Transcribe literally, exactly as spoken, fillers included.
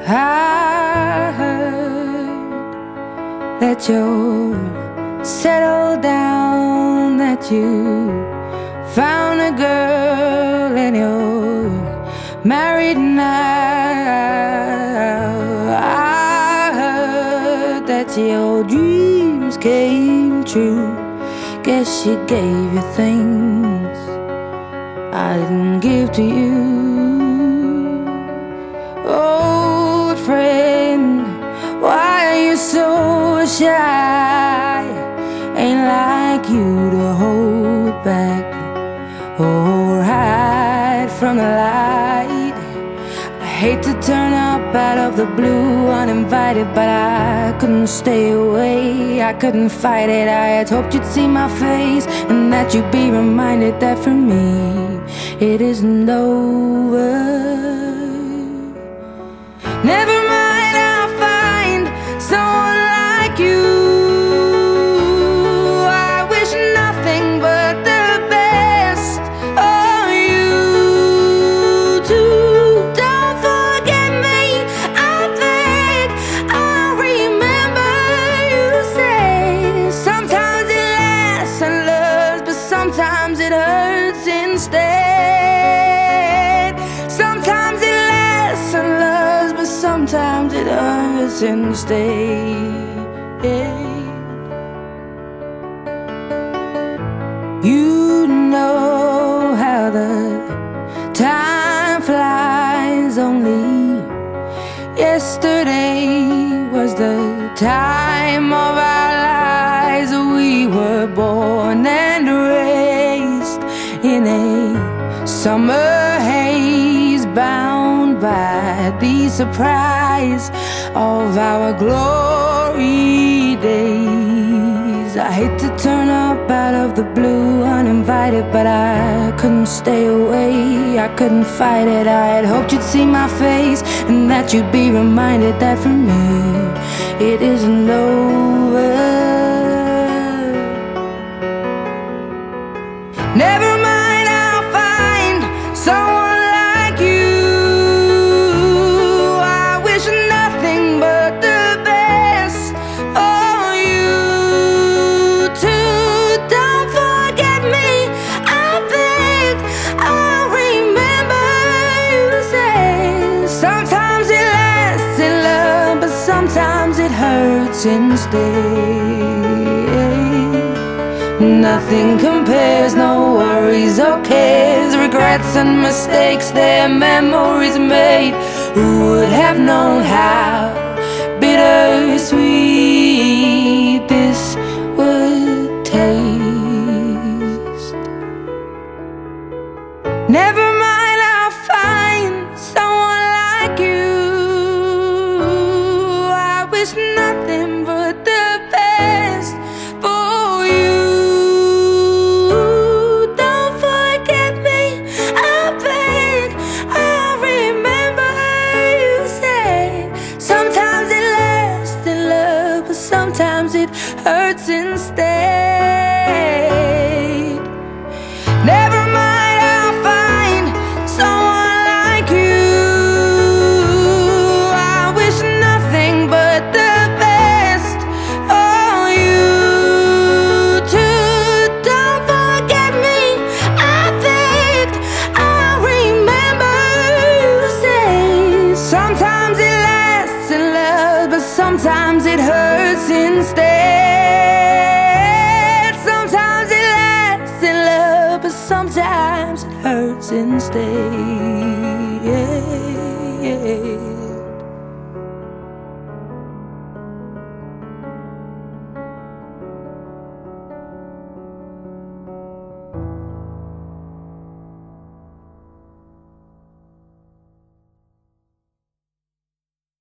I heard that you're settled down, that you found a girl and you're married now. I heard that your dreams came true. Guess she gave you things I didn't give to you. Old friend, why are you so shy? Ain't like you to hold back or hide from the light. I hate to turn up out of the blue uninvited, but I couldn't stay away, I couldn't fight it. I had hoped you'd see my face and that you'd be reminded that for me it isn't over. Never mind, I'll find someone like you. I wish nothing but the best for you too. Don't forget me, I beg. I remember you say sometimes it lasts and loves, but sometimes it hurts instead. Sometimes it lasts and loves, but sometimes it hurts instead. You know how the time flies. Only yesterday was the time of our lives. We were born and raised in a summer haze, bound by the surprise of our glory days. I hate to turn up out of the blue uninvited, but I couldn't stay away, I couldn't fight it. I had hoped you'd see my face and that you'd be reminded that for me it isn't over. Never mind, I'll find someone like you. I wish nothing but the best for you too. Don't forget me, I beg. I remember you say sometimes it lasts in love, but sometimes it hurts instead. Nothing compares, no worries or cares, regrets and mistakes, their memories made. Who would have known how bittersweet this would taste? Never mind, I'll find someone like you. I wish nothing but the best for you. Sometimes it hurts instead. Never mind, I'll find someone like you. I wish nothing but the best for you too. Don't forget me, I begged. I remember you say sometimes it lasts in love, but sometimes it hurts instead. Sometimes it lasts in love, but sometimes it hurts instead.